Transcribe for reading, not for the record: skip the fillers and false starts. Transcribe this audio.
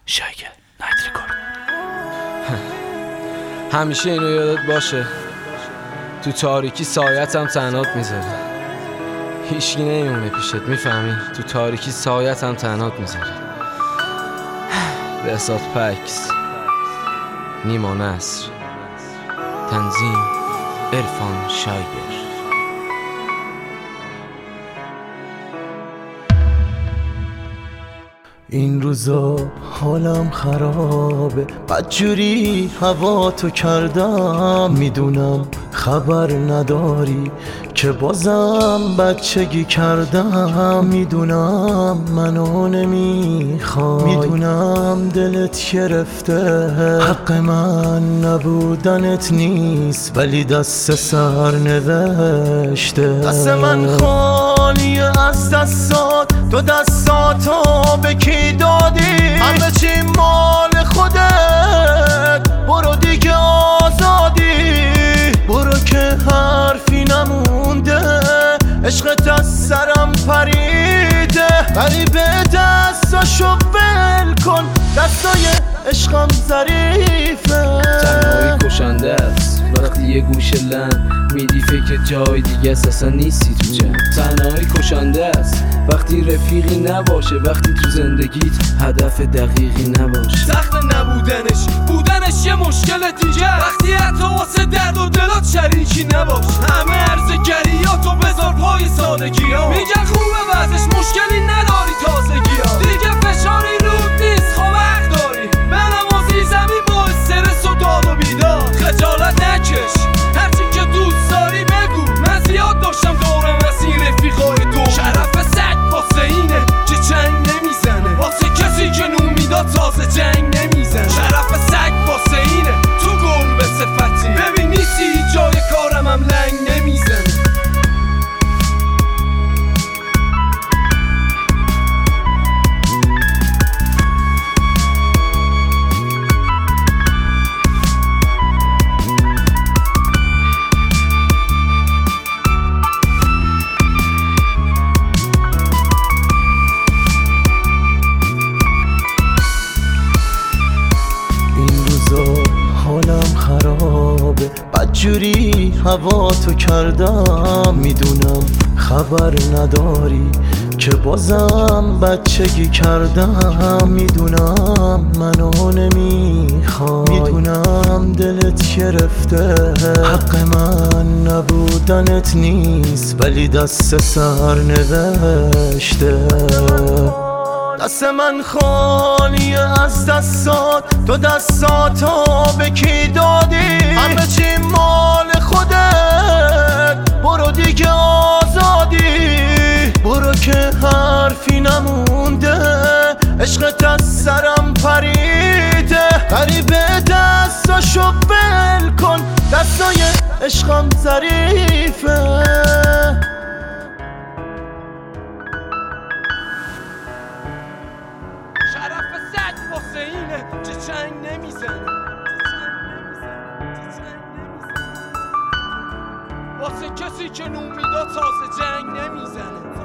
شایگر نایت ریکورد. همیشه اینو یادت باشه، تو تاریکی سایتم تنهات میذاره. هیچکی نمیمونه پیشت، میفهمی؟ تو تاریکی سایتم تنهات میذاره. بهزاد پکس، نیما نصر، تنظیم عرفان شایگر. این روزا حالم خرابه، بدجوری هوا تو کردم. میدونم خبر نداری که بازم بچگی کردم. میدونم منو نمیخوای، میدونم دلت گرفته، حق من نبودنت نیست، ولی دست سر نوشته. دست من خالیه از دستات، تو دستاتو به کی دادی؟ همه چی مال خودت، برو دیگه آزادی. برو که حرفی نمونده، عشقت از سرم پریده. ولی به دستاشو ول کن، دستای عشقم ظریفه. تنهایی کشنده است وقتی یه گوشه لم میدی فکر جای دیگه اصلا نیستی تو جمع. تنهایی کشنده است وقتی رفیقی نباشه، وقتی تو زندگیت هدف دقیقی نباشه. سخت بودنش یه مشکل دیگه، وقتی حتی واسه درد و دلات شریکی نباشه. همه عرضگریاتو بذار پای سادگی ها، میگن خوبه وضعش مشکلی نداری تازگی ها. دیگه فشاری رود نیست، خب حق داری. به نمازی زمین با استرس و داد و بیدار. خجالت نکش، هرچی که دوست داری بگو. من زیاد داشتم دورم از این رفیقای دو. شرف سگ واسه اینه که چنگ نمیزنه، واسه کسی که نون میداد تازه جنگ نمیزنه. شرف سگ واسه اینه تو گل به صفتی، ببین نیستی جای کارم هم لنگ نمیزنه. حالم خرابه، بدجوری هوا تو کردم. میدونم خبر نداری که بازم بچگی کردم. میدونم منو نمیخوای، میدونم دلت گرفته، حق من نبودنت نیست، ولی دست سر نوشته. دست من خالیه از دستات، تو دستاتو به کی دادی؟ همه چی مال خودت، برو دیگه آزادی. برو که حرفی نمونده، عشقت از سرم پریده. ولی به دستاشو ول کن، دستای عشقم ظریفه. شرف سگ واسه اینه که چنگ نمیزنه، واسه کسی که نون میداد تازه جنگ نمیزنه.